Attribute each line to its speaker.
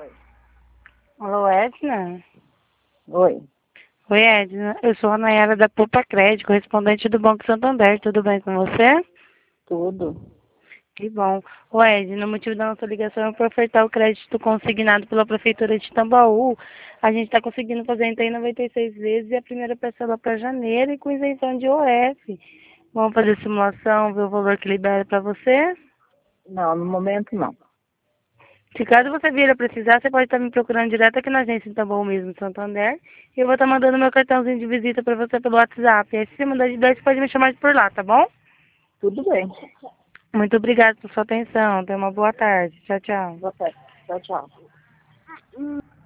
Speaker 1: Oi.
Speaker 2: Alô, Edna?
Speaker 1: Oi.
Speaker 2: Oi, Edna. Eu sou a Nayara da Poupa Crédito, correspondente do Banco Santander. Tudo bem com você?
Speaker 1: Tudo.
Speaker 2: Que bom. Ô, Edna, o motivo da nossa ligação é para ofertar o crédito consignado pela Prefeitura de Tambaú. A gente está conseguindo fazer em 96 vezes e a primeira parcela para janeiro e com isenção de OF. Vamos fazer simulação, ver o valor que libera para você?
Speaker 1: Não, no momento não.
Speaker 2: Se caso você vir a precisar, você pode estar me procurando direto aqui na agência em Tambaú mesmo, Santander. E eu vou estar mandando meu cartãozinho de visita para você pelo WhatsApp. Aí se você mandar de 10, você pode me chamar por lá, tá bom?
Speaker 1: Tudo bem.
Speaker 2: Muito obrigada por sua atenção. Tenha uma boa tarde. Tchau, tchau.
Speaker 1: Boa tarde. Tchau, tchau.